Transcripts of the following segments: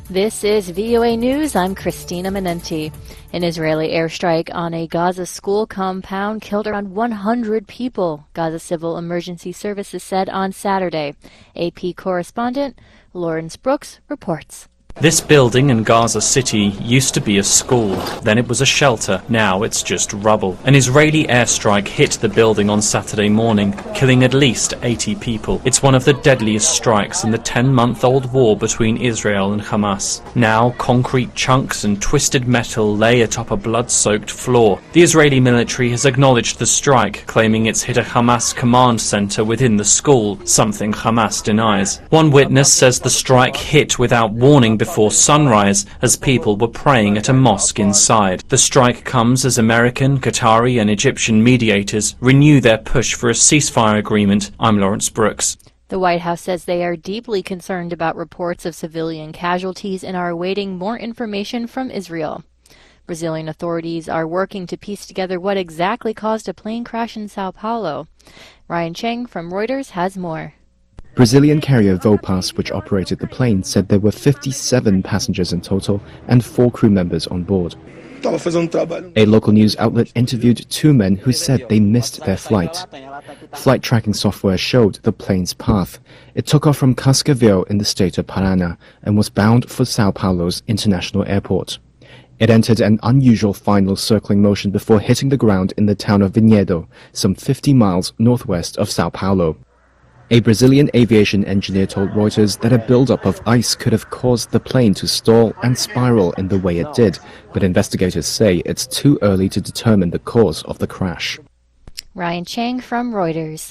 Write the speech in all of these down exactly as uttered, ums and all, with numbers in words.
This is V O A News. I'm Christina Menenti. An Israeli airstrike on a Gaza school compound killed around one hundred people, Gaza Civil Emergency Services said on Saturday. A P correspondent Lawrence Brooks reports. This building in Gaza City used to be a school, then it was a shelter, now it's just rubble. An Israeli airstrike hit the building on Saturday morning, killing at least eighty people. It's one of the deadliest strikes in the ten-month-old war between Israel and Hamas. Now, concrete chunks and twisted metal lay atop a blood-soaked floor. The Israeli military has acknowledged the strike, claiming it's hit a Hamas command center within the school, something Hamas denies. One witness says the strike hit without warning before sunrise as people were praying at a mosque inside. The strike comes as American, Qatari and Egyptian mediators renew their push for a ceasefire agreement. I'm Lawrence Brooks. The White House says they are deeply concerned about reports of civilian casualties and are awaiting more information from Israel. Brazilian authorities are working to piece together what exactly caused a plane crash in Sao Paulo. Ryan Cheng from Reuters has more. Brazilian carrier Vopas, which operated the plane, said there were fifty-seven passengers in total and four crew members on board. A local news outlet interviewed two men who said they missed their flight. Flight tracking software showed the plane's path. It took off from Cascavel in the state of Paraná and was bound for Sao Paulo's international airport. It entered an unusual final circling motion before hitting the ground in the town of Vinhedo, some fifty miles northwest of Sao Paulo. A Brazilian aviation engineer told Reuters that a buildup of ice could have caused the plane to stall and spiral in the way it did, but investigators say it's too early to determine the cause of the crash. Ryan Chang from Reuters.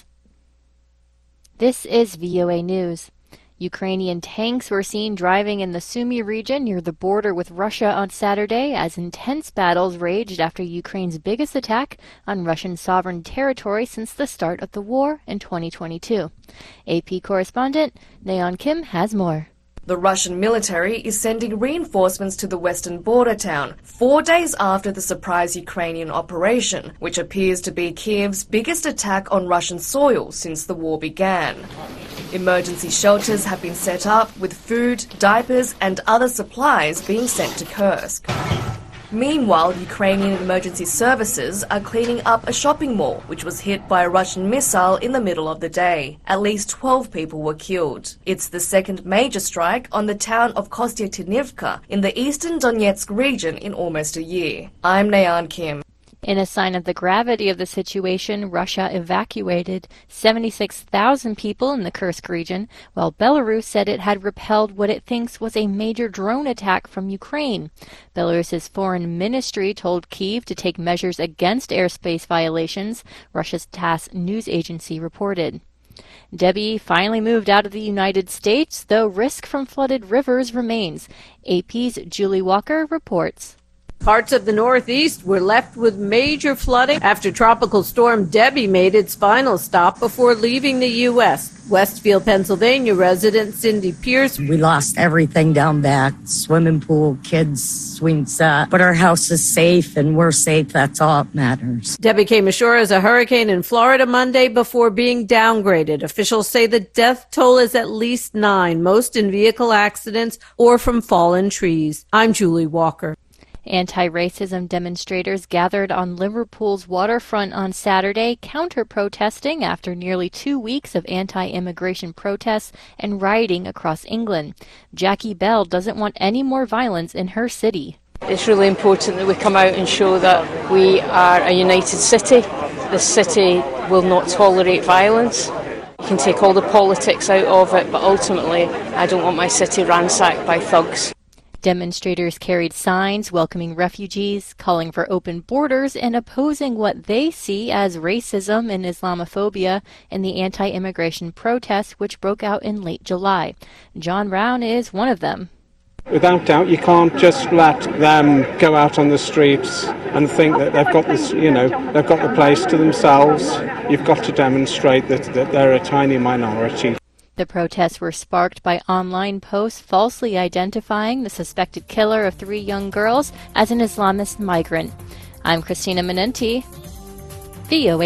This is V O A News. Ukrainian tanks were seen driving in the Sumy region near the border with Russia on Saturday as intense battles raged after Ukraine's biggest attack on Russian sovereign territory since the start of the war in twenty twenty-two. A P correspondent Nayeon Kim has more. The Russian military is sending reinforcements to the western border town, four days after the surprise Ukrainian operation, which appears to be Kiev's biggest attack on Russian soil since the war began. Emergency shelters have been set up, with food, diapers and other supplies being sent to Kursk. Meanwhile, Ukrainian emergency services are cleaning up a shopping mall, which was hit by a Russian missile in the middle of the day. At least twelve people were killed. It's the second major strike on the town of Kostyantynivka in the eastern Donetsk region in almost a year. I'm Nayeon Kim. In a sign of the gravity of the situation, Russia evacuated seventy-six thousand people in the Kursk region, while Belarus said it had repelled what it thinks was a major drone attack from Ukraine. Belarus's foreign ministry told Kyiv to take measures against airspace violations, Russia's TASS news agency reported. Debbie finally moved out of the United States, though risk from flooded rivers remains. A P's Julie Walker reports. Parts of the Northeast were left with major flooding after Tropical Storm Debbie made its final stop before leaving the U S Westfield, Pennsylvania resident Cindy Pierce. We lost everything down back, swimming pool, kids, swing set, but our house is safe and we're safe. That's all that matters. Debbie came ashore as a hurricane in Florida Monday before being downgraded. Officials say the death toll is at least nine, most in vehicle accidents or from fallen trees. I'm Julie Walker. Anti-racism demonstrators gathered on Liverpool's waterfront on Saturday, counter-protesting after nearly two weeks of anti-immigration protests and rioting across England. Jackie Bell doesn't want any more violence in her city. It's really important that we come out and show that we are a united city. The city will not tolerate violence. You can take all the politics out of it, but ultimately I don't want my city ransacked by thugs. Demonstrators carried signs welcoming refugees, calling for open borders, and opposing what they see as racism and Islamophobia in the anti-immigration protests which broke out in late July. John Brown is one of them. Without doubt, you can't just let them go out on the streets and think that they've got this, you know, they've got the place to themselves. You've got to demonstrate that, that they're a tiny minority. The protests were sparked by online posts falsely identifying the suspected killer of three young girls as an Islamist migrant. I'm Christina Menenti, V O A.